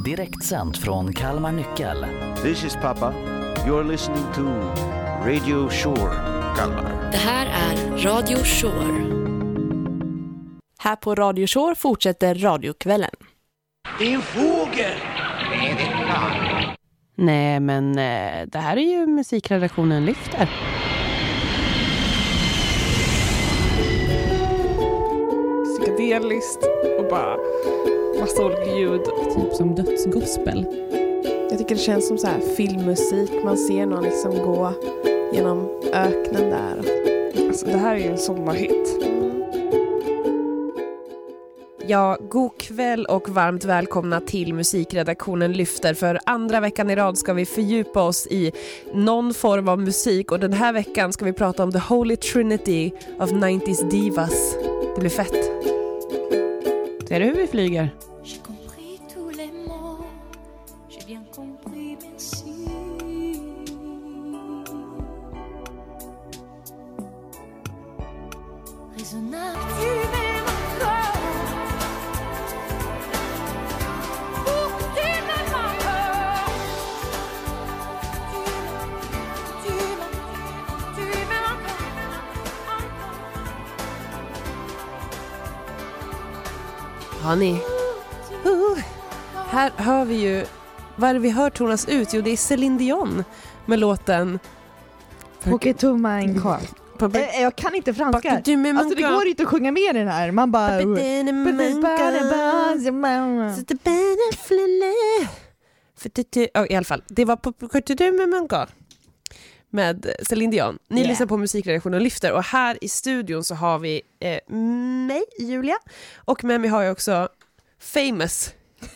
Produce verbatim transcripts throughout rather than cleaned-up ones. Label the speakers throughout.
Speaker 1: direktsänt från Kalmar Nyckel.
Speaker 2: This is Papa. You're listening to Radio Shore, Kalmar.
Speaker 3: Det här är Radio Shore.
Speaker 4: Här på Radio Shore fortsätter radiokvällen.
Speaker 5: Det är en fågel!
Speaker 6: Nej, det är klart.
Speaker 4: Nej, men eh, det här är ju musikredaktionen Lyfter.
Speaker 7: Psykedeliskt och bara massa olika ljud.
Speaker 8: Typ som dödsgospel.
Speaker 7: Jag tycker det känns som så här filmmusik. Man ser någon liksom gå genom öknen där. Alltså, det här är ju en sommarhit. Ja, god kväll och varmt välkomna till musikredaktionen Lyfter. För andra veckan i rad ska vi fördjupa oss i någon form av musik. Och den här veckan ska vi prata om The Holy Trinity of nineties Divas. Det blir fett.
Speaker 4: Ser du hur vi flyger?
Speaker 7: Ja, ni. Uh, här hör vi ju, vad är det vi hör tonas ut? Jo, det är Céline Dion med låten
Speaker 9: Pocket to mine car. Äh, jag kan inte franska. Alltså det går inte att sjunga med den här. Man bara...
Speaker 7: Oh, i alla fall, det var på med Céline Dion. Ni yeah. lyssnar på musikredaktionen Lyfter. Och här i studion så har vi eh, mig, Julia. Och med mig har jag också famous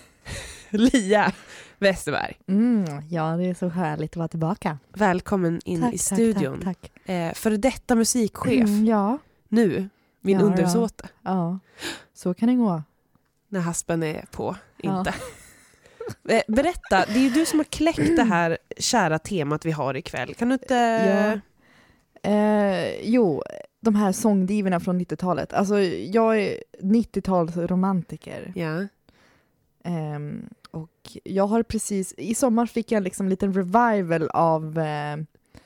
Speaker 7: Lia Westerberg.
Speaker 9: Mm, ja, det är så härligt att vara tillbaka.
Speaker 7: Välkommen in
Speaker 9: tack,
Speaker 7: i studion.
Speaker 9: Tack, tack, tack.
Speaker 7: Eh, för detta musikchef.
Speaker 9: Mm, ja.
Speaker 7: Nu, min
Speaker 9: ja,
Speaker 7: undersåte.
Speaker 9: Ja. ja, så kan det gå.
Speaker 7: När haspen är på, inte.
Speaker 9: Ja.
Speaker 7: Berätta, det är ju du som har kläckt det här kära temat vi har ikväll. Kan du inte...
Speaker 9: Ja. Eh, jo, de här sångdiverna från nittiotalet. Alltså, jag är nittiotalsromantiker.
Speaker 7: Ja.
Speaker 9: Eh, och jag har precis... I sommar fick jag liksom en liten revival av eh,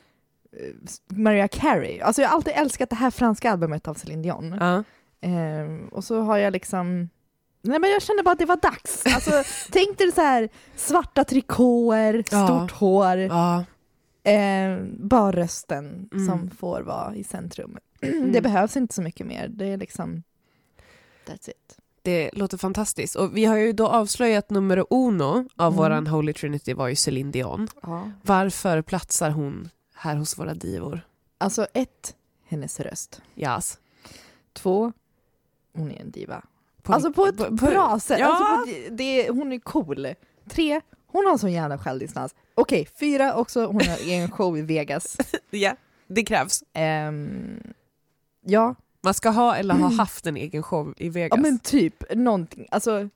Speaker 9: Mariah Carey. Alltså, jag har alltid älskat det här franska albumet av Céline Dion.
Speaker 7: Ja.
Speaker 9: Eh, och så har jag liksom... Nej, men jag kände bara att det var dags. Alltså, tänk dig så här svarta trikåer,
Speaker 7: ja.
Speaker 9: stort hår,
Speaker 7: ja.
Speaker 9: eh, bara rösten
Speaker 7: mm. som
Speaker 9: får vara i centrum. Mm. Det behövs inte så mycket mer. Det är liksom that's it.
Speaker 7: Det låter fantastiskt. Och vi har ju då avslöjat nummer uno av mm. våran Holy Trinity var ju Céline Dion.
Speaker 9: Ja.
Speaker 7: Varför platsar hon här hos våra divor?
Speaker 9: Alltså ett, hennes röst.
Speaker 7: Yes.
Speaker 9: Två, hon är en diva.
Speaker 7: På,
Speaker 9: alltså på ett
Speaker 7: på, på,
Speaker 9: bra sätt.
Speaker 7: Ja.
Speaker 9: Alltså på, det, hon är cool. Tre, hon har sån jävla självdistans. Okej, okay, fyra också, hon har en show i Vegas.
Speaker 7: Ja, det krävs.
Speaker 9: Um, ja.
Speaker 7: Man ska ha eller ha haft en egen show i Vegas.
Speaker 9: Ja, men typ någonting. Alltså,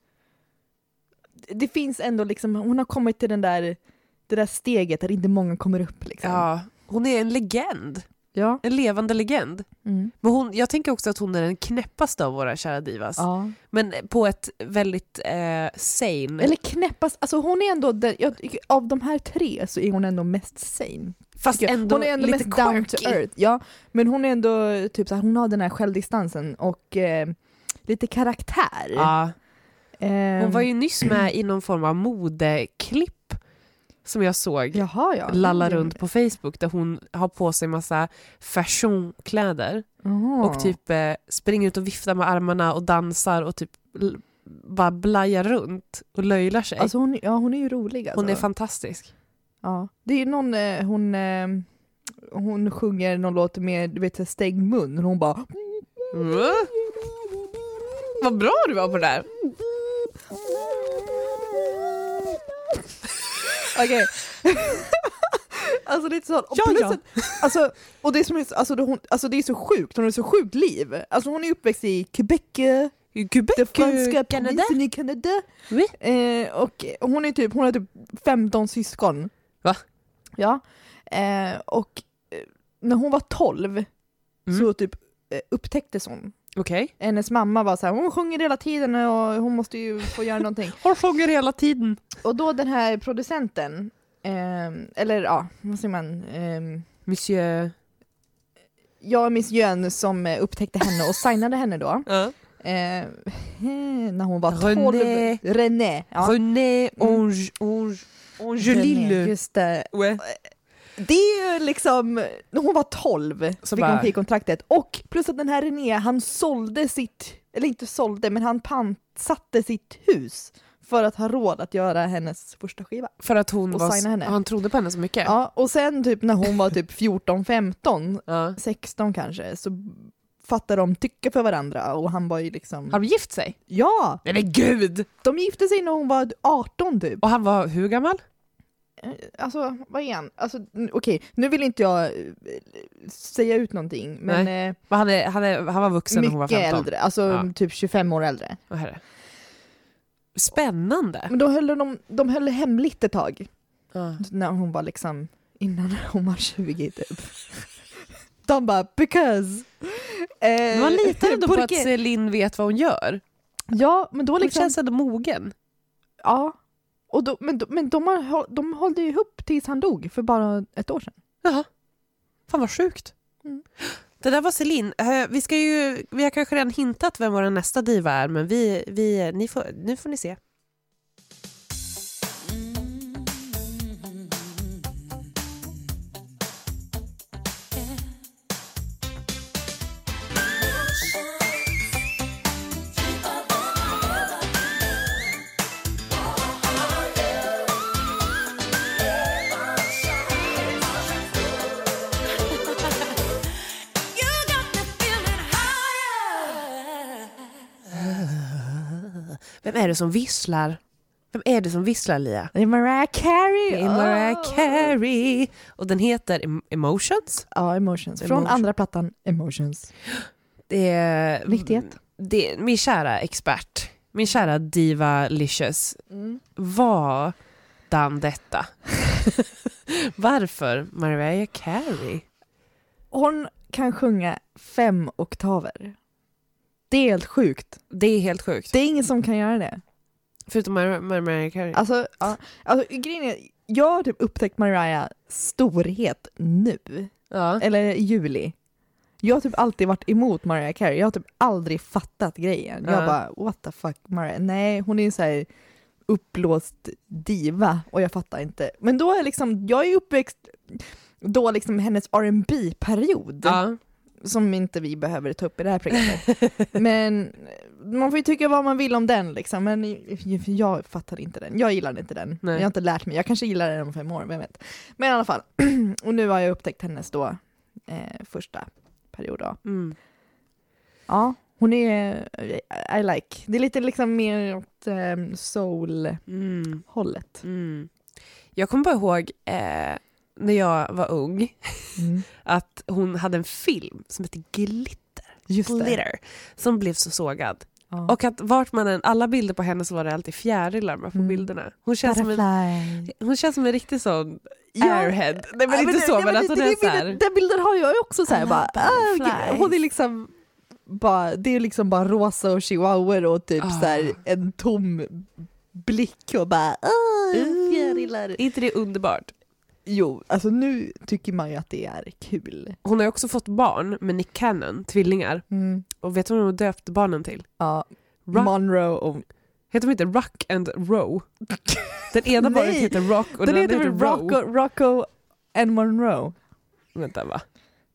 Speaker 9: det finns ändå liksom, hon har kommit till den där, det där steget där inte många kommer upp. Liksom.
Speaker 7: Ja, hon är en legend.
Speaker 9: Ja.
Speaker 7: En levande legend.
Speaker 9: Mm.
Speaker 7: Men hon, jag tänker också att hon är den knäppaste av våra kära divas.
Speaker 9: Ja.
Speaker 7: Men på ett väldigt eh, sane.
Speaker 9: Eller knäppast. Alltså hon är ändå, den, jag, av de här tre så är hon ändå mest sane.
Speaker 7: Fast ändå
Speaker 9: hon är ändå
Speaker 7: lite
Speaker 9: mest down to earth. Ja, men hon är ändå typ så här, hon har den här självdistansen och eh, lite karaktär.
Speaker 7: Ja.
Speaker 9: Eh,
Speaker 7: hon var ju nyss med i någon form av modeklipp som jag såg.
Speaker 9: Jaha, ja.
Speaker 7: lalla runt på Facebook där hon har på sig massa fashionkläder.
Speaker 9: Aha.
Speaker 7: Och typ eh, springer ut och viftar med armarna och dansar och typ l- bara blajar runt och löjlar sig.
Speaker 9: Alltså hon, ja, hon är ju rolig. Alltså.
Speaker 7: Hon är fantastisk.
Speaker 9: Ja, det är ju någon, eh, hon, eh, hon sjunger någon låt med, du vet, stängd mun och hon bara...
Speaker 7: Mm. Vad bra du var på det där.
Speaker 9: Okej. Alltså det är så, och
Speaker 7: ja,
Speaker 9: plus
Speaker 7: ja.
Speaker 9: Att, alltså, och det som är, alltså, det, hon, alltså det är så sjukt, hon har så sjukt liv. Alltså hon är uppväxt i Quebec,
Speaker 7: I Quebec,
Speaker 9: det franska
Speaker 7: Canada.
Speaker 9: i Kanada.
Speaker 7: Oui.
Speaker 9: Eh, och hon är typ, hon har typ femton syskon.
Speaker 7: Va?
Speaker 9: Ja. Eh, och eh, när hon var tolv mm. så typ eh, upptäcktes hon
Speaker 7: Okej. Okay.
Speaker 9: Hennes mamma var så här, hon sjunger hela tiden och hon måste ju få göra någonting.
Speaker 7: Hon sjunger hela tiden.
Speaker 9: Och då den här producenten, eh, eller ja, vad säger man? Eh,
Speaker 7: Monsieur...
Speaker 9: Ja, Miss Jön som upptäckte henne och signade henne då.
Speaker 7: Uh.
Speaker 9: Eh, när hon var
Speaker 7: René.
Speaker 9: tolv. René. Ja.
Speaker 7: René Ange, Ange, Angelille.
Speaker 9: René, just det.
Speaker 7: Ouais.
Speaker 9: Det är ju liksom, när hon var tolv så fick hon skivkontraktet. Och plus att den här René, han sålde sitt, eller inte sålde, men han pantsatte sitt hus för att ha råd att göra hennes första skiva.
Speaker 7: För att hon var, henne. Han trodde på henne så mycket.
Speaker 9: Ja, och sen typ när hon var typ fjorton, femton,
Speaker 7: ja.
Speaker 9: sexton kanske, så fattade de tycka för varandra och han var ju liksom...
Speaker 7: Har de gift sig?
Speaker 9: Ja!
Speaker 7: Nej men gud!
Speaker 9: De gifte sig när hon var arton typ.
Speaker 7: Och han var hur gammal?
Speaker 9: Alltså, vad är han? Alltså, okej, okay, nu vill inte jag säga ut någonting, men...
Speaker 7: Nej.
Speaker 9: Eh,
Speaker 7: han, är, han, är, han var vuxen när hon var femton.
Speaker 9: Mycket äldre, alltså ja. Typ tjugofem år äldre.
Speaker 7: Åh, herre. Spännande.
Speaker 9: Men då höll de, de höll hemligt ett tag.
Speaker 7: Ja.
Speaker 9: När hon var liksom, innan hon var tjugo typ. De bara, because...
Speaker 7: Eh, man litar ändå på att Celine vet vad hon gör.
Speaker 9: Ja, men då liksom...
Speaker 7: Hon känns ändå mogen.
Speaker 9: Ja. Och då, men men de, har, de höll ju ihop tills han dog för bara ett år sedan.
Speaker 7: Jaha. Fan vad sjukt. Mm. Det där var Celine. Vi ska ju, vi har kanske redan hintat vem vår nästa diva är, men vi, vi, ni får, nu får ni se. Vem är det som visslar? Vem är det som visslar, Lia?
Speaker 9: Det är Mariah Carey.
Speaker 7: Det är Mariah oh. Carey. Och den heter Emotions.
Speaker 9: Ja, Emotions. Från Emotions. Andra plattan Emotions.
Speaker 7: Det är...
Speaker 9: Riktighet.
Speaker 7: Det är min kära expert. Min kära diva Licious.
Speaker 9: Mm.
Speaker 7: Vad dan detta? Varför Mariah Carey?
Speaker 9: Hon kan sjunga fem oktaver. Det är helt sjukt.
Speaker 7: Det är helt sjukt.
Speaker 9: Det är ingen som kan göra det.
Speaker 7: Förutom Mariah Mar- Carey.
Speaker 9: Alltså, ja, alltså grejen är, jag har typ upptäckt Mariah storhet nu.
Speaker 7: Ja.
Speaker 9: Eller i juli. Jag har typ alltid varit emot Mariah Carey. Jag har typ aldrig fattat grejen.
Speaker 7: Ja.
Speaker 9: Jag bara, what the fuck Mariah? Nej, hon är så här uppblåst diva och jag fattar inte. Men då är liksom, jag är uppväxt då liksom hennes R and B-period.
Speaker 7: Ja.
Speaker 9: Som inte vi behöver ta upp i det här programmet. Men man får ju tycka vad man vill om den liksom. Men jag fattar inte den. Jag gillar inte den.
Speaker 7: Nej.
Speaker 9: Jag har inte lärt mig. Jag kanske gillar den om fem år, vem vet. Men i alla fall. Och nu har jag upptäckt hennes då eh, första period då.
Speaker 7: Mm.
Speaker 9: Ja, hon är I like. Det är lite liksom mer åt um, soul-hållet.
Speaker 7: Mm. Mm. Jag kommer bara ihåg eh, när jag var ung
Speaker 9: mm.
Speaker 7: att hon hade en film som heter Glitter.
Speaker 9: Just
Speaker 7: Glitter.
Speaker 9: det.
Speaker 7: Som blev så sågad.
Speaker 9: Ja.
Speaker 7: Och att vart man än, alla bilder på henne så var det alltid fjärilar med på mm. bilderna. Hon känns, som en, hon känns som en riktig sån ja. airhead. Nej men inte så, men, men att hon är så här.
Speaker 9: Den bilden har jag också så här bara. Ah, hon är liksom bara, det är liksom bara rosa och chihuahua och typ oh. så här en tom blick och bara ah, fjärilar.
Speaker 7: Är inte det underbart?
Speaker 9: Jo, alltså nu tycker man ju att det är kul.
Speaker 7: Hon har ju också fått barn med Nick Cannon, tvillingar.
Speaker 9: Mm.
Speaker 7: Och vet du vad hon döpte barnen till?
Speaker 9: Ja, Rock. Monroe och...
Speaker 7: Heter de inte Rock and Row? Den ena barnet heter Rock och den, den andra heter Row.
Speaker 9: Rocco, Rocco and Monroe.
Speaker 7: Vänta, va?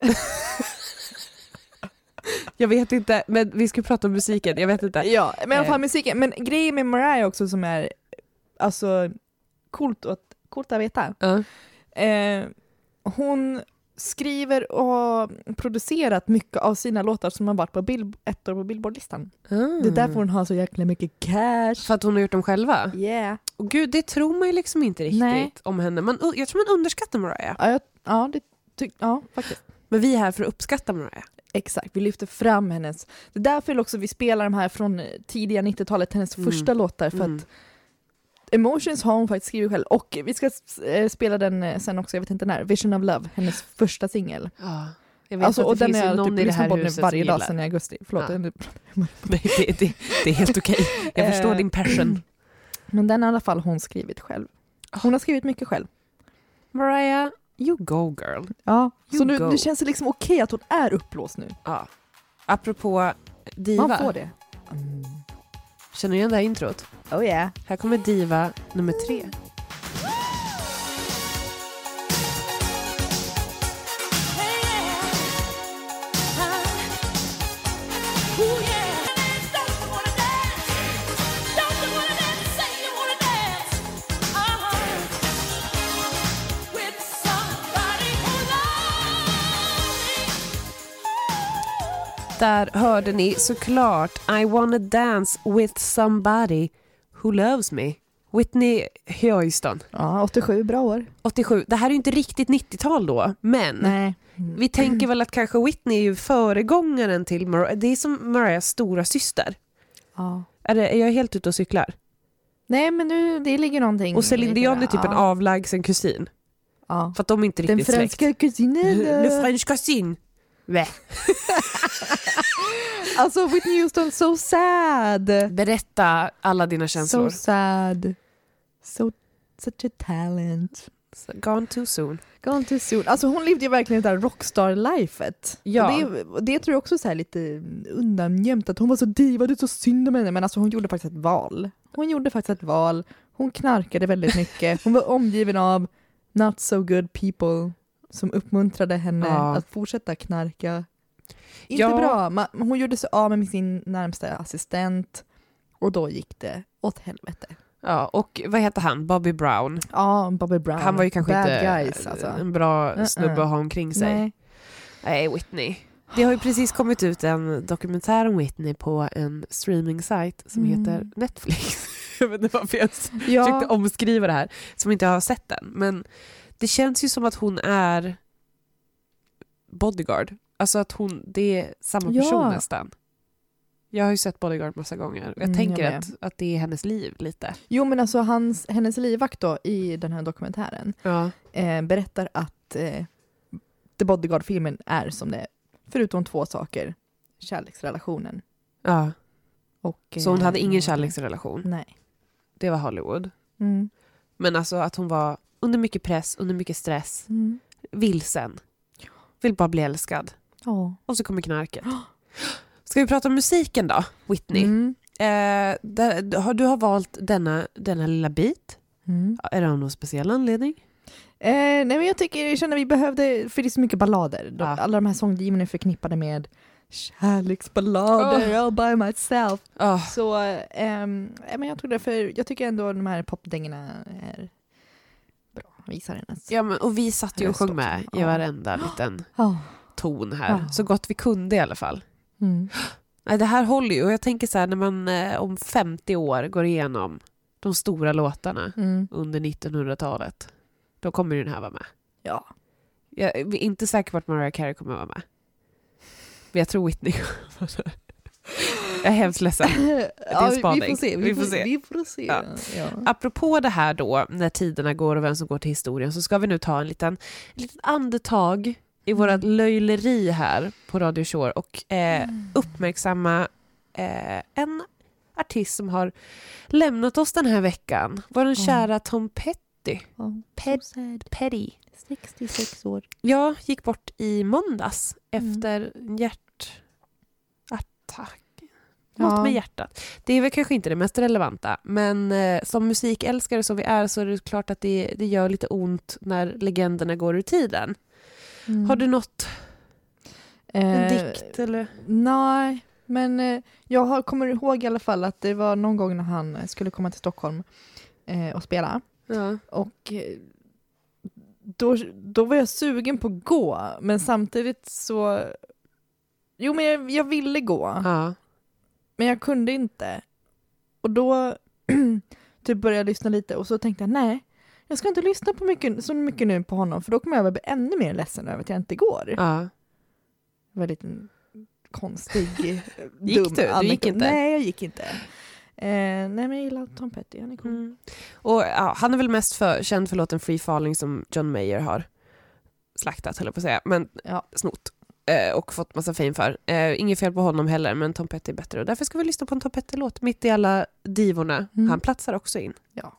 Speaker 7: Jag vet inte, men vi ska prata om musiken. Jag vet inte.
Speaker 9: Ja, men i alla fall musiken. Men grejen med Mariah också som är alltså coolt att, coolt att veta.
Speaker 7: Uh.
Speaker 9: Eh, hon skriver och har producerat mycket av sina låtar som har varit på bill- ett år på Billboard-listan.
Speaker 7: Mm.
Speaker 9: Det är därför hon har så jäkla mycket cash.
Speaker 7: För att hon har gjort dem själva?
Speaker 9: Yeah.
Speaker 7: Och gud, det tror man ju liksom inte riktigt
Speaker 9: Nej.
Speaker 7: om henne. Man, jag tror man underskattar Mariah.
Speaker 9: Ja, jag, ja, det, ty- ja, faktiskt.
Speaker 7: Men vi är här för att uppskatta Mariah.
Speaker 9: Exakt, vi lyfter fram hennes. Det är därför också vi spelar de här från tidiga nittiotalet, hennes mm. första låtar. För
Speaker 7: mm.
Speaker 9: att Emotions har hon faktiskt skrivit själv. Och vi ska spela den sen också, jag vet inte när. Vision of Love, hennes första singel.
Speaker 7: Ja. Jag vet
Speaker 9: Alltså,
Speaker 7: att
Speaker 9: och
Speaker 7: det
Speaker 9: den
Speaker 7: finns ju
Speaker 9: är
Speaker 7: någon
Speaker 9: typ
Speaker 7: i det
Speaker 9: lyssnat
Speaker 7: här
Speaker 9: på den
Speaker 7: huset
Speaker 9: varje
Speaker 7: som
Speaker 9: dag
Speaker 7: gillar.
Speaker 9: sedan i augusti. Förlåt.
Speaker 7: Ja.
Speaker 9: jag-
Speaker 7: Nej, det, det, det är helt okej. Jag förstår
Speaker 9: Eh,
Speaker 7: din passion.
Speaker 9: Men den har i alla fall hon skrivit själv. Hon har skrivit mycket själv.
Speaker 7: Mariah, you go girl.
Speaker 9: Ja,
Speaker 7: You
Speaker 9: så nu,
Speaker 7: go.
Speaker 9: nu känns det liksom okej att hon är upplåst nu.
Speaker 7: Ja. Apropå diva.
Speaker 9: Man får det. Mm.
Speaker 7: Känner du igen det här introt?
Speaker 9: Oh yeah.
Speaker 7: Här kommer diva nummer tre. Där hörde ni såklart I wanna dance with somebody who loves me. Whitney Houston.
Speaker 9: Ja, åttiosju, bra år.
Speaker 7: åttiosju. Det här är ju inte riktigt nittiotal då, men
Speaker 9: Nej.
Speaker 7: vi tänker väl att kanske Whitney är ju föregångaren till Mariah. Det är som Mariahs stora syster.
Speaker 9: Ja.
Speaker 7: Är, det, är jag helt ute och cyklar?
Speaker 9: Nej, men nu det ligger någonting.
Speaker 7: Och Céline
Speaker 9: i
Speaker 7: Dion
Speaker 9: det.
Speaker 7: är typ en
Speaker 9: Ja.
Speaker 7: avlägsen kusin.
Speaker 9: Ja.
Speaker 7: För att de är inte
Speaker 9: Den
Speaker 7: riktigt släkt.
Speaker 9: franska kusinen.
Speaker 7: Le French cousin. Vä.
Speaker 9: Alltså Whitney Houston, so sad.
Speaker 7: Berätta alla dina känslor.
Speaker 9: So sad. So, such a talent.
Speaker 7: Gone too soon.
Speaker 9: Gone too soon. Alltså hon levde ju verkligen det där rockstar-lifet.
Speaker 7: Ja.
Speaker 9: Och det, och det tror jag också är så här lite undangömt, att hon var så diva, det är så synd om henne. Men alltså hon gjorde faktiskt ett val. Hon gjorde faktiskt ett val. Hon knarkade väldigt mycket. Hon var omgiven av not so good people som uppmuntrade henne
Speaker 7: Ja.
Speaker 9: att fortsätta knarka. Inte
Speaker 7: Ja.
Speaker 9: bra. Ma- Hon gjorde sig av med sin närmsta assistent och då gick det åt helvete.
Speaker 7: Ja, och vad heter han? Bobby Brown.
Speaker 9: Ja, Bobby Brown.
Speaker 7: Han var ju kanske
Speaker 9: Bad
Speaker 7: inte
Speaker 9: guys, alltså.
Speaker 7: en bra
Speaker 9: Uh-uh.
Speaker 7: snubbe att ha omkring sig.
Speaker 9: Nej.
Speaker 7: Nej, Whitney. Det har ju precis kommit ut en dokumentär om Whitney på en streaming-sajt som
Speaker 9: Mm.
Speaker 7: heter Netflix. Jag vet inte varför jag
Speaker 9: Ja.
Speaker 7: försökte omskriva det här, som inte har sett den. Men det känns ju som att hon är Bodyguard. Alltså att hon, det är samma
Speaker 9: Ja.
Speaker 7: person nästan. Jag har ju sett Bodyguard massa gånger. Jag
Speaker 9: Mm,
Speaker 7: tänker
Speaker 9: jag med.
Speaker 7: att, att det är hennes liv lite.
Speaker 9: Jo, men alltså hans, hennes livvakt då i den här dokumentären
Speaker 7: Ja.
Speaker 9: eh, berättar att eh, The Bodyguard-filmen är som det är. Förutom två saker. Kärleksrelationen.
Speaker 7: ja.
Speaker 9: Och,
Speaker 7: Så hon
Speaker 9: eh,
Speaker 7: hade ingen kärleksrelation.
Speaker 9: Nej.
Speaker 7: Det var Hollywood.
Speaker 9: Mm.
Speaker 7: Men alltså att hon var under mycket press, under mycket stress.
Speaker 9: Mm.
Speaker 7: Vilsen. Vill bara bli älskad.
Speaker 9: Ja.
Speaker 7: Och så kommer knarket. Ska vi prata om musiken då, Whitney?
Speaker 9: Mm.
Speaker 7: Eh, där, har, du har valt denna, denna lilla bit.
Speaker 9: Mm.
Speaker 7: Är det av någon speciell anledning?
Speaker 9: Eh, nej, men jag tycker, jag känner vi behövde, för det är så mycket ballader. De,
Speaker 7: Ja.
Speaker 9: Alla de här sångiven är förknippade med kärleksballader all by myself.
Speaker 7: Oh.
Speaker 9: Så ehm, ja, men jag tror därför, jag tycker ändå de här popdängorna är bra. Visar hennes.
Speaker 7: Ja, men, och vi satt ju och sjöng med i
Speaker 9: Ja.
Speaker 7: varenda liten
Speaker 9: Oh.
Speaker 7: ton här.
Speaker 9: Ja.
Speaker 7: Så gott vi kunde i alla fall.
Speaker 9: Mm.
Speaker 7: Nej, det här håller ju. Och jag tänker så här, när man eh, om femtio år går igenom de stora låtarna
Speaker 9: Mm.
Speaker 7: under nittonhundratalet, då kommer ju den här vara med.
Speaker 9: Ja.
Speaker 7: Jag är inte säker på att Mariah Carey kommer vara med. Men jag tror Whitney. Jag är hemskt ledsen.
Speaker 9: Ja,
Speaker 7: en
Speaker 9: vi,
Speaker 7: spaning.
Speaker 9: vi får se. Vi,
Speaker 7: Vi
Speaker 9: får,
Speaker 7: får se.
Speaker 9: Vi får se.
Speaker 7: Ja.
Speaker 9: Ja.
Speaker 7: Apropå det här då, när tiderna går och vem som går till historien, så ska vi nu ta en liten, en liten andetag i vårat löjleri här på Radio Shore och eh, uppmärksamma eh, en artist som har lämnat oss den här veckan. Vår
Speaker 9: Ja.
Speaker 7: kära Tom Petty.
Speaker 9: Ja.
Speaker 7: Pet-
Speaker 9: So sad.
Speaker 7: Petty.
Speaker 9: sextiosex år.
Speaker 7: Jag gick bort i måndags
Speaker 9: Mm.
Speaker 7: efter en hjärtattack. Något
Speaker 9: Ja.
Speaker 7: med hjärtat. Det är väl kanske inte det mest relevanta, men eh, som musikälskare som vi är så är det klart att det, det gör lite ont när legenderna går ur tiden.
Speaker 9: Mm.
Speaker 7: Har du något, en
Speaker 9: Eh,
Speaker 7: dikt eller?
Speaker 9: Nej, men eh, jag har, kommer ihåg i alla fall att det var någon gång när han eh, skulle komma till Stockholm eh, och spela.
Speaker 7: Ja.
Speaker 9: Och eh, då, då var jag sugen på att gå, men samtidigt så... Jo, men jag, jag ville gå,
Speaker 7: Ja.
Speaker 9: men jag kunde inte. Och då typ började jag lyssna lite och så tänkte jag, nej, jag ska inte lyssna på mycket, så mycket nu på honom, för då kommer jag bli ännu mer ledsen över att jag inte går.
Speaker 7: Ja.
Speaker 9: Väldigt konstig,
Speaker 7: Gick
Speaker 9: dum
Speaker 7: du? Du gick
Speaker 9: anekdot.
Speaker 7: inte?
Speaker 9: Nej, jag gick inte. Eh, nej, men jag gillar Tom Petty, han är cool.
Speaker 7: Mm. Och ja, han är väl mest för, känd för låten Free Falling som John Mayer har slaktat, höll jag på att säga, men
Speaker 9: Ja.
Speaker 7: snott. eh, och fått massa fame för. Eh, inget fel på honom heller, men Tom Petty är bättre. Och därför ska vi lyssna på en Tom Petty-låt mitt i alla divorna.
Speaker 9: Mm.
Speaker 7: Han platsar också in.
Speaker 9: Ja.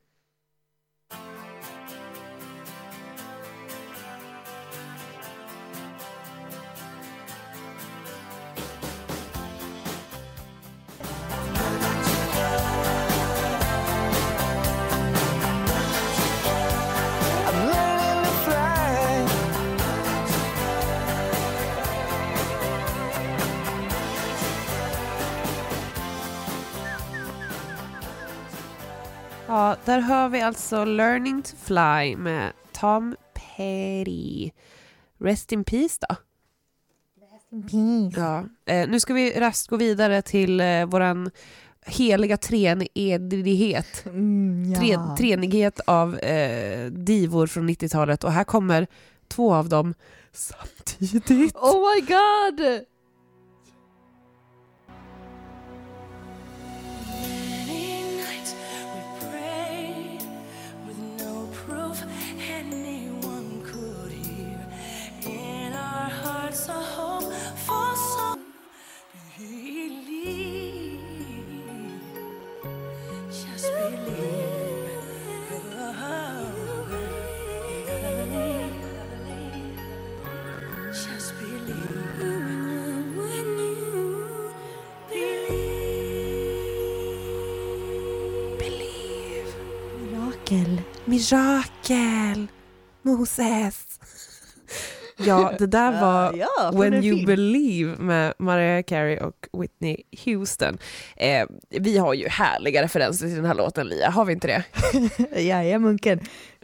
Speaker 7: Ja, där hör vi alltså Learning to Fly med Tom Petty. Rest in peace då.
Speaker 9: Rest in peace.
Speaker 7: Ja. Eh, nu ska vi rast gå vidare till eh, våran heliga treenighet.
Speaker 9: Mm, ja.
Speaker 7: Tre, treenighet av eh, divor från nittiotalet. Och här kommer två av dem samtidigt.
Speaker 9: Oh my god! Mirakel.
Speaker 7: Mirakel. Moses. Ja, det där var
Speaker 9: uh, ja,
Speaker 7: When You
Speaker 9: film.
Speaker 7: Believe med Mariah Carey och Whitney Houston. Eh, vi har ju härliga referenser till den här låten, Lia. Har vi inte det?
Speaker 9: Ja, ja, munken.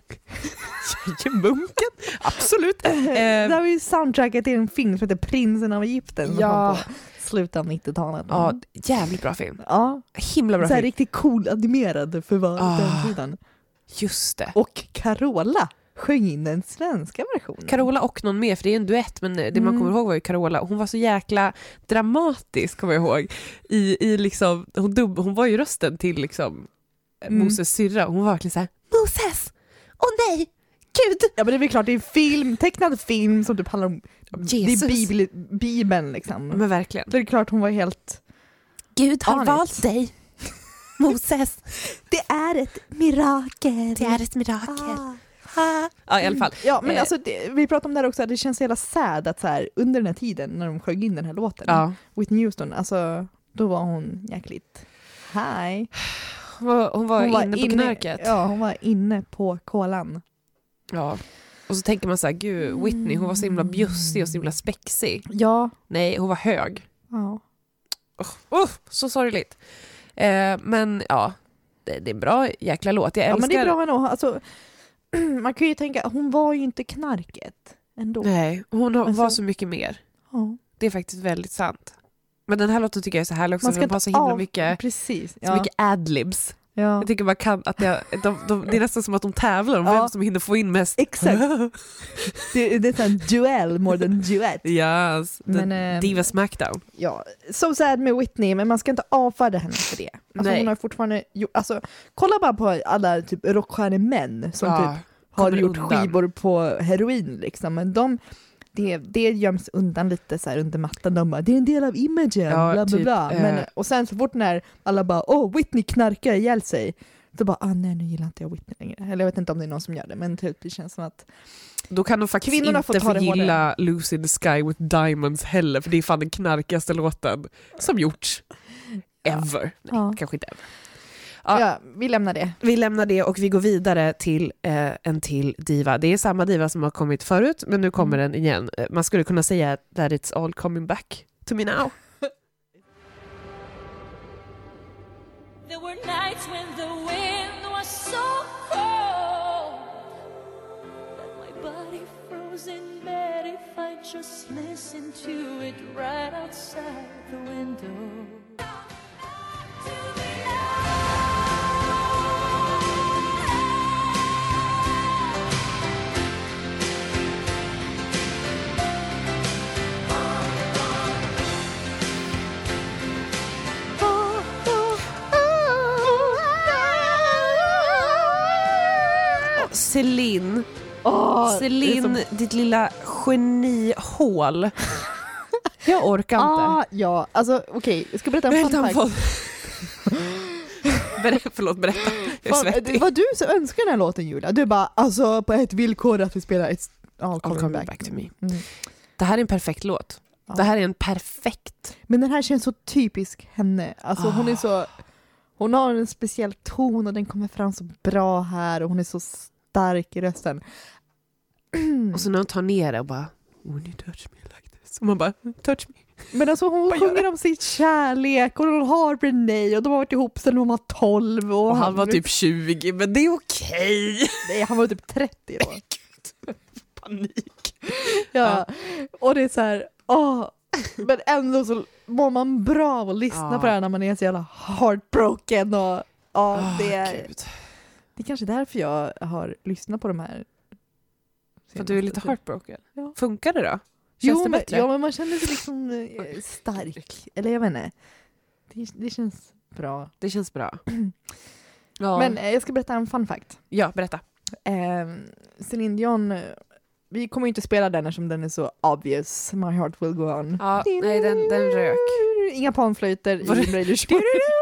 Speaker 7: Munken? Absolut. Eh,
Speaker 9: det här var ju soundtracket till en film som heter Prinsen av Egypten. Som
Speaker 7: ja.
Speaker 9: kom på slutet av nittiotalet.
Speaker 7: Ja, jävligt bra film.
Speaker 9: Ja.
Speaker 7: Himla bra
Speaker 9: så här
Speaker 7: film.
Speaker 9: riktigt cool animerad för var
Speaker 7: Ah.
Speaker 9: den tiden.
Speaker 7: Just det.
Speaker 9: Och Carola sjöng in den svenska versionen.
Speaker 7: Carola och någon mer, för det är en duett, men det
Speaker 9: Mm.
Speaker 7: man kommer ihåg var ju Carola. Hon var så jäkla dramatisk, kommer jag ihåg. I, i liksom, hon, dubb, hon var ju rösten till liksom
Speaker 9: Mm.
Speaker 7: Moses syrra. Hon var verkligen så här: Moses! Åh nej! Gud!
Speaker 9: Ja, men det är väl klart, det är film, tecknad film som typ handlar om
Speaker 7: Jesus.
Speaker 9: det är bibel, Bibeln liksom.
Speaker 7: Men verkligen.
Speaker 9: Det är klart hon var helt...
Speaker 7: Gud har
Speaker 9: On it.
Speaker 7: valt dig, Moses.
Speaker 9: Det är ett mirakel.
Speaker 7: Det är ett mirakel. Ah. Ja, i alla fall.
Speaker 9: Ja, men
Speaker 7: Eh.
Speaker 9: alltså det, vi pratade om det här också, det känns så jävla sad att så här, under den här tiden när de sjöng in den här låten,
Speaker 7: Ja.
Speaker 9: Whitney Houston, alltså då var hon jäkligt high.
Speaker 7: Hon var, hon var
Speaker 9: Hon
Speaker 7: inne på knarket.
Speaker 9: Ja, hon var inne på kolan.
Speaker 7: Ja. Och så tänker man så här: gud, Whitney, hon var så himla bjussig och så himla spexig.
Speaker 9: Ja.
Speaker 7: Nej, hon var hög.
Speaker 9: Ja.
Speaker 7: Oh, oh, så sorgligt. Eh, men ja, det, det är en bra jäkla låt. Jag
Speaker 9: Ja,
Speaker 7: älskar...
Speaker 9: men det är bra ändå. Alltså, man kan ju tänka, hon var ju inte knarket ändå.
Speaker 7: Nej, hon har,
Speaker 9: Alltså-
Speaker 7: var så mycket mer.
Speaker 9: Ja.
Speaker 7: Det är faktiskt väldigt sant. Men den här låten tycker jag är så härlig också.
Speaker 9: Man ska
Speaker 7: Den har så
Speaker 9: inte
Speaker 7: himla
Speaker 9: av-
Speaker 7: mycket,
Speaker 9: Precis.
Speaker 7: så
Speaker 9: Ja.
Speaker 7: mycket adlibs.
Speaker 9: Ja.
Speaker 7: Jag tycker man kan att det, de, de, det är nästan som att de tävlar om
Speaker 9: Ja.
Speaker 7: vem som hinner få in mest.
Speaker 9: Exakt. det, det är en duell more than duett.
Speaker 7: Yes,
Speaker 9: Men,
Speaker 7: the
Speaker 9: ehm,
Speaker 7: Diva Smackdown.
Speaker 9: Ja, so sad med Whitney, men man ska inte avfärda henne för det. Alltså,
Speaker 7: Nej.
Speaker 9: hon har fortfarande gjort, alltså, kolla bara på alla typ rockstjärnemän som
Speaker 7: Ja,
Speaker 9: typ har
Speaker 7: kommer
Speaker 9: gjort
Speaker 7: undan.
Speaker 9: skivor på heroin liksom, men de det, det göms undan lite så här under mattan. De bara, det är en del av imagen,
Speaker 7: Ja,
Speaker 9: bla bla
Speaker 7: typ,
Speaker 9: bla. Men,
Speaker 7: eh.
Speaker 9: och sen så fort när alla bara, åh, Whitney knarkar ihjäl sig, så bara, ah nej, nu gillar inte jag Whitney längre. Eller jag vet inte om det är någon som gör det, men typ det känns som att
Speaker 7: Då kan de faktiskt
Speaker 9: Kvinnorna får
Speaker 7: inte
Speaker 9: ta det
Speaker 7: förgilla Lucy in the Sky with Diamonds heller, för det är fan den knarkigaste låten som gjorts ever. Nej,
Speaker 9: Ja.
Speaker 7: kanske inte ever.
Speaker 9: ja.
Speaker 7: Ja.
Speaker 9: vi lämnar det.
Speaker 7: Vi lämnar det och vi går vidare till eh, en till diva. Det är samma diva som har kommit förut, men nu kommer
Speaker 9: Mm.
Speaker 7: den igen. Eh, Man skulle kunna säga that it's all coming back to me now.
Speaker 10: There were nights when the wind was so cold that my body froze in bed if I just listened to it right outside the window.
Speaker 7: Celine,
Speaker 9: Åh, det är
Speaker 7: Celine
Speaker 9: som-
Speaker 7: ditt lilla genihål. Jag orkar inte.
Speaker 9: Ah, ja, alltså okej, okay. jag ska berätta en fun fact.
Speaker 7: Berätta, förlåt, berätta. Jag är
Speaker 9: Fan,
Speaker 7: svettig.
Speaker 9: det var du som önskade den här låten, Julia. Du bara, alltså på ett villkor att vi spelar It's all coming,
Speaker 7: All coming
Speaker 9: back.
Speaker 7: back to me.
Speaker 9: Mm.
Speaker 7: Det här är en perfekt låt.
Speaker 9: Ja.
Speaker 7: Det här är en perfekt.
Speaker 9: Men den här känns så typisk henne. Alltså hon är så, hon har en speciell ton och den kommer fram så bra här och hon är så stark i rösten.
Speaker 7: Och så när hon tar ner det och bara when you touch me like this. Och man bara, touch me.
Speaker 9: Men alltså hon
Speaker 7: Vad gör
Speaker 9: sjunger
Speaker 7: det?
Speaker 9: om sitt kärlek och hon har Renee och de har varit ihop sedan hon var tolv. Och,
Speaker 7: Och han var typ tjugo, men det är okej.
Speaker 9: Nej, han var typ trettio då.
Speaker 7: Panik.
Speaker 9: Ja, och det är så här, åh, men ändå så mår man bra av att lyssna
Speaker 7: Ja.
Speaker 9: på det här när man är så jävla heartbroken och ja,
Speaker 7: Åh,
Speaker 9: det är
Speaker 7: Gud.
Speaker 9: det är kanske därför jag har lyssnat på de här.
Speaker 7: För att du är lite heartbroken.
Speaker 9: Ja.
Speaker 7: Funkar det då? Känns
Speaker 9: Jo,
Speaker 7: det
Speaker 9: men,
Speaker 7: bättre?
Speaker 9: ja, men man känner sig liksom eh, stark. Eller jag vet inte. Det, det känns bra.
Speaker 7: Det känns bra. Ja.
Speaker 9: Men eh, jag ska berätta en fun fact.
Speaker 7: ja, berätta.
Speaker 9: Eh, Celine Dion, eh, vi kommer ju inte spela den eftersom den är så obvious. My heart will go on.
Speaker 7: Ja, nej, den, den rök.
Speaker 9: Inga panflöjter i
Speaker 7: Var det-
Speaker 9: Radio Show.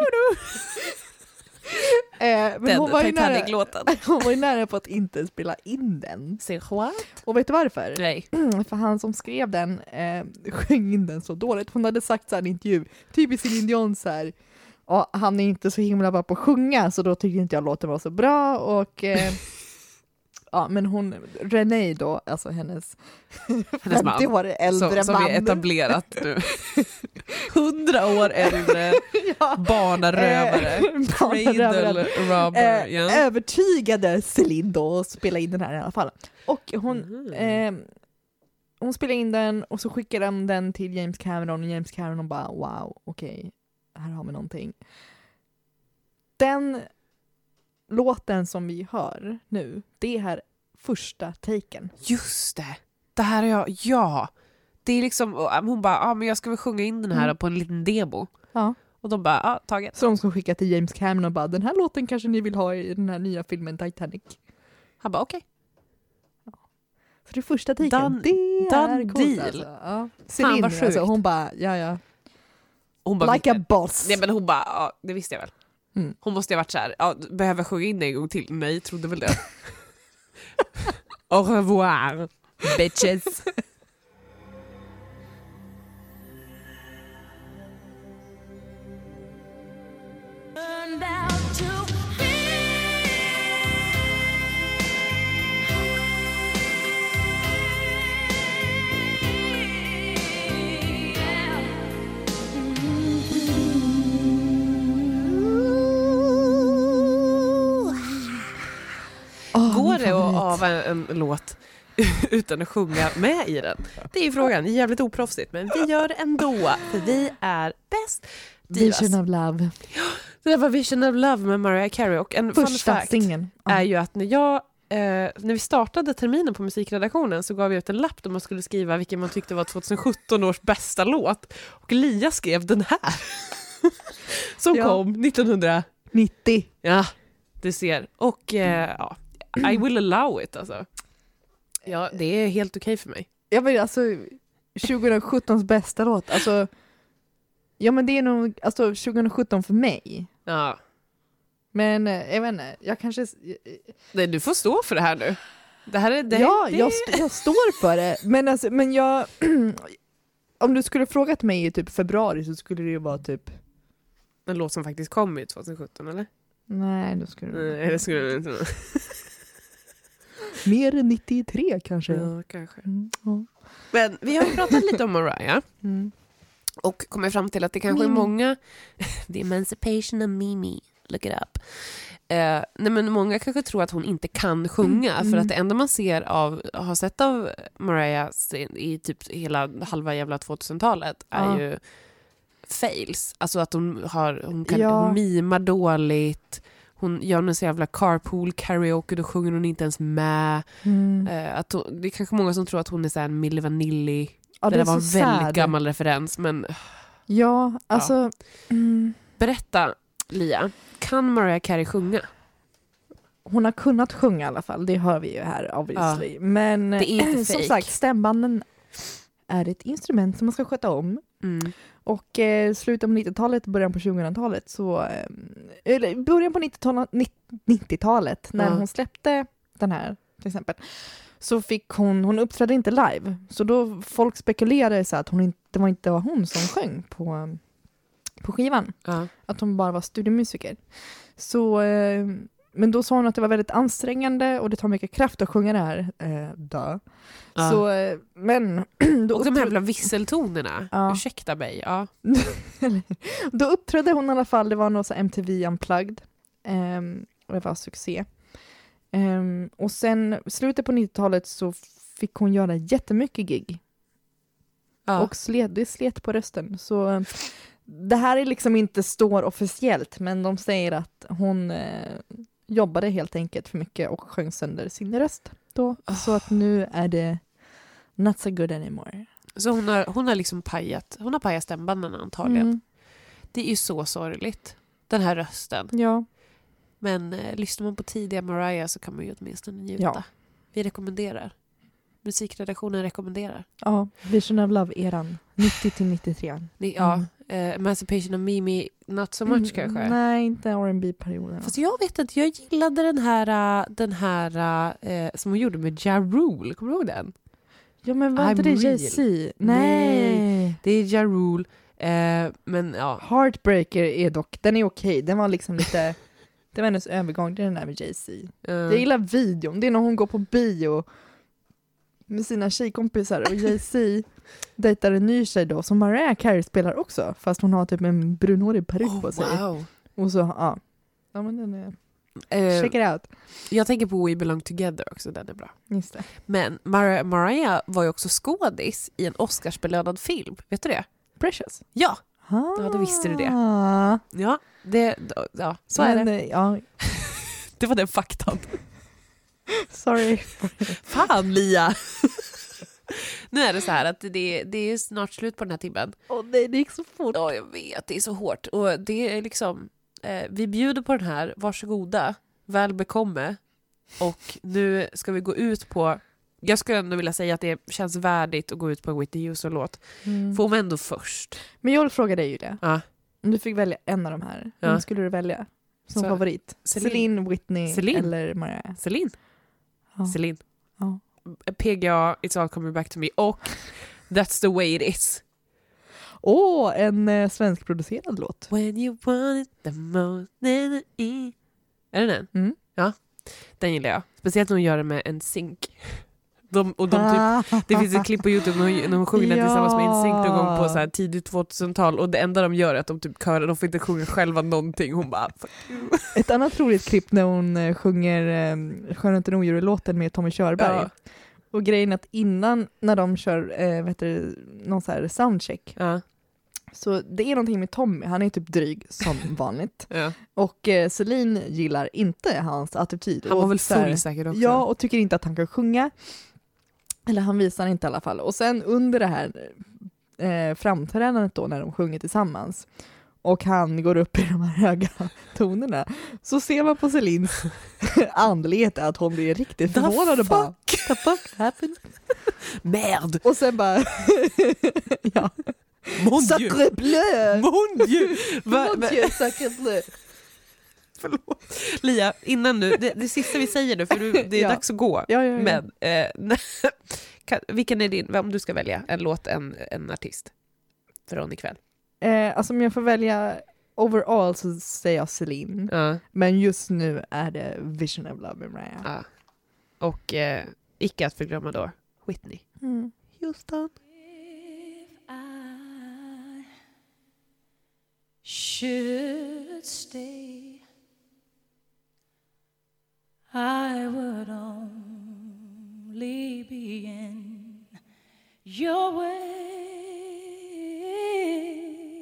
Speaker 9: eh, men
Speaker 7: Den
Speaker 9: hon var, ju nära,
Speaker 7: Titanic-låten.
Speaker 9: hon var ju nära på att inte spela in den.
Speaker 7: Say what?
Speaker 9: Och vet du varför?
Speaker 7: Nej.
Speaker 9: För han som skrev den eh, sjöng in den så dåligt. Hon hade sagt så här i en intervju, typiskt Celine Dion så här, ja, han är inte så himla bra på att sjunga så då tyckte inte jag låten var så bra och eh, ja, men hon, Renee då, alltså hennes,
Speaker 7: Hennes man.
Speaker 9: femtio år äldre
Speaker 7: Som, som
Speaker 9: man.
Speaker 7: är etablerat nu. Hundra år äldre.
Speaker 9: Ja.
Speaker 7: Barnarövare.
Speaker 9: Eh, barnarövare.
Speaker 7: Cradle robber.
Speaker 9: Eh,
Speaker 7: ja.
Speaker 9: övertygade Celine då att spela in den här i alla fall. Och hon,
Speaker 7: Mhm.
Speaker 9: eh, hon spelade in den och så skickade de den till James Cameron och James Cameron bara wow, okej, här har vi någonting. Den låten som vi hör nu, det är första taken.
Speaker 7: Just det. Det här är jag. Ja. Det är liksom, hon bara, ah, men jag ska väl sjunga in den här
Speaker 9: Mm.
Speaker 7: på en liten demo.
Speaker 9: Ja.
Speaker 7: Och de bara, ja, ah, taget.
Speaker 9: Så de ska skicka till James Cameron och bara, den här låten kanske ni vill ha i den här nya filmen Titanic.
Speaker 7: Han bara, okej.
Speaker 9: Så det är första taken.
Speaker 7: Done-
Speaker 9: det
Speaker 7: done
Speaker 9: är coolt
Speaker 7: deal.
Speaker 9: alltså. Ja.
Speaker 7: vad
Speaker 9: Celine,
Speaker 7: sjukt.
Speaker 9: alltså, hon bara, ja ja.
Speaker 7: Hon bara,
Speaker 9: Like a boss.
Speaker 7: nej, men hon bara, ja, det visste jag väl.
Speaker 9: Mm.
Speaker 7: Hon måste ju ha varit så här, ja, behöver jag sjunga in det en gång till? Nej, trodde väl det. Au revoir, bitches.
Speaker 10: Turned out to be. Yeah.
Speaker 9: Oh,
Speaker 7: Går
Speaker 9: min
Speaker 7: det att
Speaker 9: favorit.
Speaker 7: ava en, en låt utan att sjunga med i den? Det är ju frågan, jävligt oproffsigt, men vi gör det ändå, för vi är bäst. Divas.
Speaker 9: Vision of Love.
Speaker 7: Det där var Vision of Love med Mariah Carey, och en fun
Speaker 9: Första
Speaker 7: fact
Speaker 9: singeln. Ja.
Speaker 7: är ju att när jag eh, när vi startade terminen på musikredaktionen så gav vi ut en lapp där man skulle skriva vilken man tyckte var tjugosjutton års bästa låt, och Lia skrev den här som
Speaker 9: Ja.
Speaker 7: kom nittonhundranittio.
Speaker 9: nittio.
Speaker 7: Ja, du ser. Och eh, ja, I will allow it alltså. Ja, det är helt okej för mig.
Speaker 9: Jag vet alltså tjugosjutton bästa låt. Alltså ja, men det är nog alltså tjugosjutton för mig.
Speaker 7: Ja.
Speaker 9: Men eh, jag vet inte, jag kanske
Speaker 7: Nej, du får stå för det här nu. Det här är det.
Speaker 9: ja,
Speaker 7: det...
Speaker 9: jag, st- jag står för det. Men alltså, men jag om du skulle frågat mig i typ februari så skulle det ju vara typ
Speaker 7: En låt som faktiskt kom ut tjugosjutton, eller?
Speaker 9: nej, då skulle det
Speaker 7: Nej, det skulle jag inte.
Speaker 9: mer än nittiotre kanske.
Speaker 7: Ja, kanske.
Speaker 9: Mm, ja.
Speaker 7: Men vi har ju pratat lite om Mariah
Speaker 9: Mm.
Speaker 7: och kommit fram till att det kanske
Speaker 9: Mimi.
Speaker 7: är många The Emancipation of Mimi, look it up. Eh, nej, men många kanske tror att hon inte kan sjunga,
Speaker 9: Mm.
Speaker 7: för att det enda man ser av, har sett av Mariah i typ hela halva jävla tvåtusentalet är
Speaker 9: Ja.
Speaker 7: ju fails. Alltså att hon, har, hon, kan,
Speaker 9: Ja.
Speaker 7: hon mimar dåligt, hon gör en så jävla carpool karaoke, då sjunger hon inte ens med.
Speaker 9: Mm.
Speaker 7: Eh, att hon, det är kanske många som tror att hon är så här Milli Vanilli.
Speaker 9: Ja,
Speaker 7: det
Speaker 9: det
Speaker 7: där var en
Speaker 9: så
Speaker 7: väldigt
Speaker 9: sad.
Speaker 7: gammal referens, men
Speaker 9: Ja, alltså mm.
Speaker 7: berätta, Lia, kan Mariah Carey sjunga?
Speaker 9: hon har kunnat sjunga i alla fall, det hör vi ju här obviously.
Speaker 7: Ja.
Speaker 9: Men
Speaker 7: Det är inte
Speaker 9: som
Speaker 7: fake.
Speaker 9: sagt, stämbanden är ett instrument som man ska sköta om.
Speaker 7: Mm.
Speaker 9: Och eh, slutet på nittiotalet, början på tjugohundratalet, så, eh, eller början på nittiotalet, nittiotalet när
Speaker 7: Ja.
Speaker 9: hon släppte den här till exempel, så fick hon, hon uppträdde inte live. Så då folk spekulerade så att hon inte, det var inte var hon som sjöng på, på skivan.
Speaker 7: Ja.
Speaker 9: Att hon bara var studiomusiker. Så, eh, men då sa hon att det var väldigt ansträngande och det tar mycket kraft att sjunga det här. Eh, dö.
Speaker 7: Ja.
Speaker 9: Så, eh, men... Då
Speaker 7: Och de
Speaker 9: uppträ-
Speaker 7: här jävla visseltonerna.
Speaker 9: Ja.
Speaker 7: Ursäkta mig. Ja.
Speaker 9: Då uppträdde hon i alla fall, det var något så M T V Unplugged. Um, och det var succé. Um, och sen slutet på nittiotalet så fick hon göra jättemycket gig.
Speaker 7: Ja.
Speaker 9: Och slet, det slet på rösten. Så um, det här är liksom inte står officiellt, men de säger att hon uh, jobbade helt enkelt för mycket och sjöng sönder sin röst då.
Speaker 7: Oh.
Speaker 9: Så att nu är det not so good anymore.
Speaker 7: Så hon har, hon har liksom pajat, hon har pajat stämbanden antagligen.
Speaker 9: Mm.
Speaker 7: Det är ju så sorgligt. Den här rösten.
Speaker 9: Ja.
Speaker 7: Men eh, lyssnar man på tidiga Mariah så kan man ju åtminstone njuta.
Speaker 9: Ja.
Speaker 7: Vi rekommenderar. Musikredaktionen rekommenderar.
Speaker 9: Ja, Vision of Love-eran. nittio till nittiotre.
Speaker 7: Ni, ja,
Speaker 9: Mm.
Speaker 7: eh, Emancipation of Mimi, not so much
Speaker 9: Mm,
Speaker 7: kanske.
Speaker 9: Nej, inte R and B-perioden.
Speaker 7: Fast jag vet att jag gillade den här, äh, den här äh, som hon gjorde med Ja Rule. Kommer du ihåg den?
Speaker 9: Ja, men var
Speaker 7: I'm
Speaker 9: inte det
Speaker 7: real.
Speaker 9: Jay-Z?
Speaker 7: Nej.
Speaker 9: Nej.
Speaker 7: Det är Ja Rule. Eh, men ja.
Speaker 9: Heartbreaker är dock, den är okej. Den var liksom lite, det var hennes övergång, det är den där med Jay-Z.
Speaker 7: eh,
Speaker 9: Jag gillar videon, det är när hon går på bio med sina tjejkompisar och Jay-Z dejtar en ny tjej då som Mariah Carey spelar också, fast hon har typ en brunhårig peruk
Speaker 7: oh,
Speaker 9: på sig.
Speaker 7: wow.
Speaker 9: Och så, ja. Ja, men den är...
Speaker 7: Eh,
Speaker 9: Check it out.
Speaker 7: jag tänker på We Belong Together också, den är bra.
Speaker 9: Just det.
Speaker 7: Men Mar- Mariah var ju också skådis i en Oscarsbelönad film. Vet du det?
Speaker 9: Precious.
Speaker 7: Ja,
Speaker 9: Ah.
Speaker 7: Ja, då visste du det. ja, det, ja så är
Speaker 9: Men,
Speaker 7: det.
Speaker 9: eh, Ja,
Speaker 7: Det var den faktan.
Speaker 9: sorry.
Speaker 7: Fan, Lia! Nu är det så här att det, det är snart slut på den här timmen.
Speaker 9: Åh nej, det gick så fort.
Speaker 7: Ja, jag vet, det är så hårt. Och det är liksom, eh, vi bjuder på den här, varsågoda, väl bekomme. Och nu ska vi gå ut på, jag skulle ändå vilja säga att det känns värdigt att gå ut på en Whitney Houston-låt.
Speaker 9: Mm.
Speaker 7: Får man ändå först.
Speaker 9: Men jag vill fråga dig, Julia.
Speaker 7: Ja.
Speaker 9: Om du fick välja en av de här,
Speaker 7: Ja.
Speaker 9: vem skulle du välja som
Speaker 7: Så-
Speaker 9: favorit?
Speaker 7: Celine.
Speaker 9: Celine, Whitney
Speaker 7: Celine.
Speaker 9: eller Mariah?
Speaker 7: Celine.
Speaker 9: Ja.
Speaker 7: Celine.
Speaker 9: Ja.
Speaker 7: P G A, It's All Coming Back To Me och That's The Way It Is.
Speaker 9: Åh, en eh, svenskproducerad låt.
Speaker 7: When you want it the most. Är det den?
Speaker 9: Mm.
Speaker 7: Ja, den gillar jag. Speciellt när hon gör det med en synk. De, och de typ, det finns ett klipp på YouTube när hon, när hon sjunger den
Speaker 9: Ja.
Speaker 7: tillsammans med en synk någon gång på så här tidigt tvåtusental och det enda de gör är att de typ körar, de får inte sjunga själva någonting. Hon bara, fuck you.
Speaker 9: Ett annat roligt klipp när hon eh, sjunger eh, Skönheten och odjuret-låten med Tommy Körberg.
Speaker 7: Ja.
Speaker 9: Och grejen är att innan när de kör eh, vet du, någon så här soundcheck,
Speaker 7: Ja,
Speaker 9: så det är någonting med Tommy, han är typ dryg som vanligt.
Speaker 7: ja.
Speaker 9: Och eh, Celine gillar inte hans attityd.
Speaker 7: Han var
Speaker 9: Och
Speaker 7: väl
Speaker 9: så här-
Speaker 7: full säkert också.
Speaker 9: Ja, och tycker inte att han kan sjunga. Eller han visar inte i alla fall. Och sen under det här eh, framträdandet då när de sjunger tillsammans och han går upp i de här höga tonerna, så ser man på Celines anledning att hon blir riktigt
Speaker 7: The
Speaker 9: förvånad och bara
Speaker 7: fuck?
Speaker 9: the fuck happened?
Speaker 7: Merde!
Speaker 9: Och sen bara ja.
Speaker 7: Mon Dieu!
Speaker 9: Sacré bleu!
Speaker 7: Mon Dieu! Va,
Speaker 9: Mon
Speaker 7: va,
Speaker 9: Dieu, sacré bleu!
Speaker 7: förlåt. Lia, innan nu, det, det sista vi säger nu för du, det är
Speaker 9: Ja.
Speaker 7: dags att gå.
Speaker 9: Ja, ja, ja.
Speaker 7: Men eh, kan, vilken är din, om du ska välja en låt, en, en artist från ikväll?
Speaker 9: Eh, alltså om jag får välja overall så säger jag Celine.
Speaker 7: Ja.
Speaker 9: Men just nu är det Vision of Love med Mariah.
Speaker 7: Ja. Och eh, icke att förglömma då Whitney
Speaker 9: Mm.
Speaker 7: Houston.
Speaker 10: I should stay, I would only be in your way.